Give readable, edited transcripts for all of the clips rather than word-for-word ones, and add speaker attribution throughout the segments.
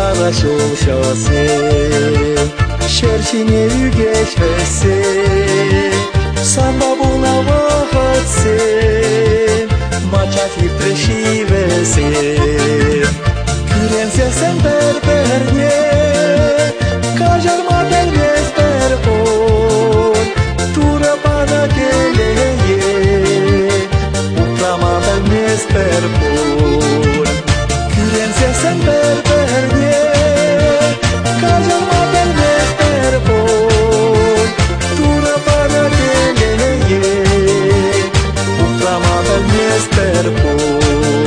Speaker 1: sara şoşası şerşini geçmesi samba buna vahatse maçati preşivese kürense sen berbernie kajar maternes berpon tura bana geleye utrama bernes berpon kürense sen berbernie kajar maternes berpon tura bana geleye utrama bernes berpon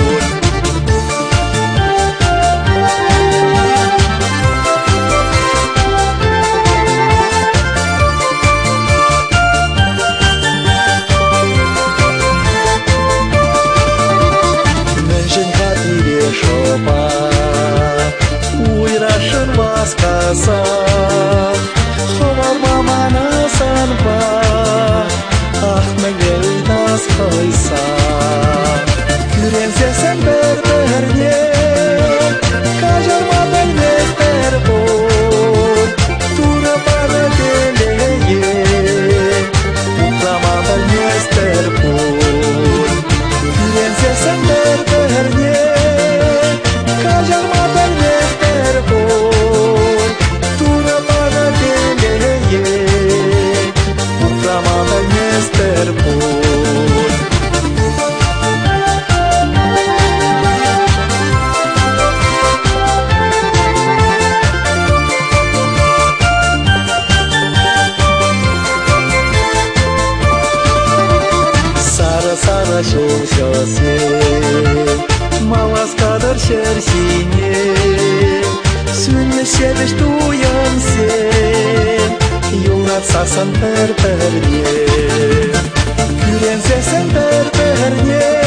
Speaker 1: сказать, ховар мама насан ба, ах мегел нас хайса. Kürense sen berbernie, kajar maben mes berbon, tura para geleye, utrama ben mes berbon. Kürense sen berbernie, kajar maben mes berbon. Sara şoşası malas kadar şersine sünne şebeş duyan sen yunat sarsan berbernie kürense sen berbernie